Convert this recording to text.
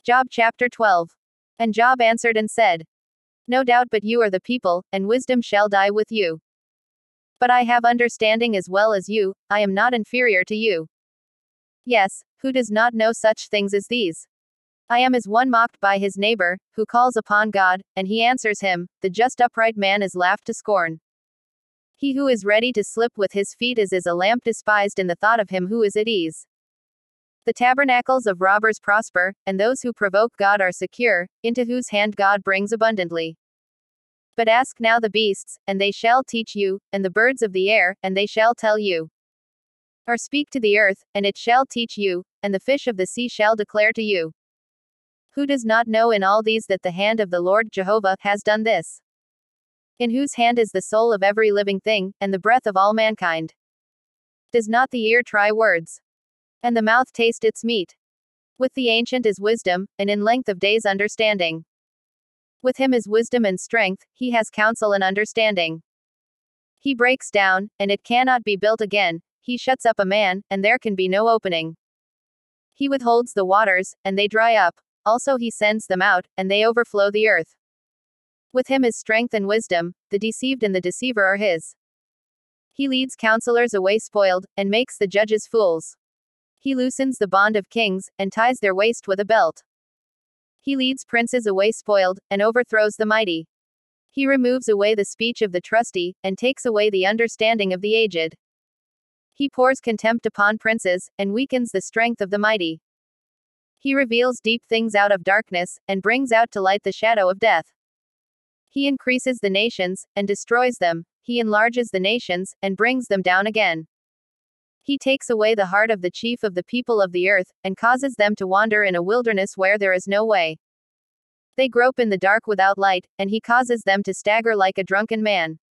Job chapter 12. And Job answered and said, No doubt but you are the people, and wisdom shall die with you. But I have understanding as well as you, I am not inferior to you. Yes, who does not know such things as these? I am as one mocked by his neighbor, who calls upon God, and he answers him, the just upright man is laughed to scorn. He who is ready to slip with his feet is a lamp despised in the thought of him who is at ease. The tabernacles of robbers prosper, and those who provoke God are secure, into whose hand God brings abundantly. But ask now the beasts, and they shall teach you, and the birds of the air, and they shall tell you. Or speak to the earth, and it shall teach you, and the fish of the sea shall declare to you. Who does not know in all these that the hand of the Lord Jehovah has done this? In whose hand is the soul of every living thing, and the breath of all mankind? Does not the ear try words? And the mouth taste its meat? With the ancient is wisdom, and in length of days understanding. With him is wisdom and strength, he has counsel and understanding. He breaks down, and it cannot be built again, he shuts up a man, and there can be no opening. He withholds the waters, and they dry up, also he sends them out, and they overflow the earth. With him is strength and wisdom, the deceived and the deceiver are his. He leads counselors away spoiled, and makes the judges fools. He loosens the bond of kings, and ties their waist with a belt. He leads princes away spoiled, and overthrows the mighty. He removes away the speech of the trusty, and takes away the understanding of the aged. He pours contempt upon princes, and weakens the strength of the mighty. He reveals deep things out of darkness, and brings out to light the shadow of death. He increases the nations, and destroys them. He enlarges the nations, and brings them down again. He takes away the heart of the chief of the people of the earth, and causes them to wander in a wilderness where there is no way. They grope in the dark without light, and he causes them to stagger like a drunken man.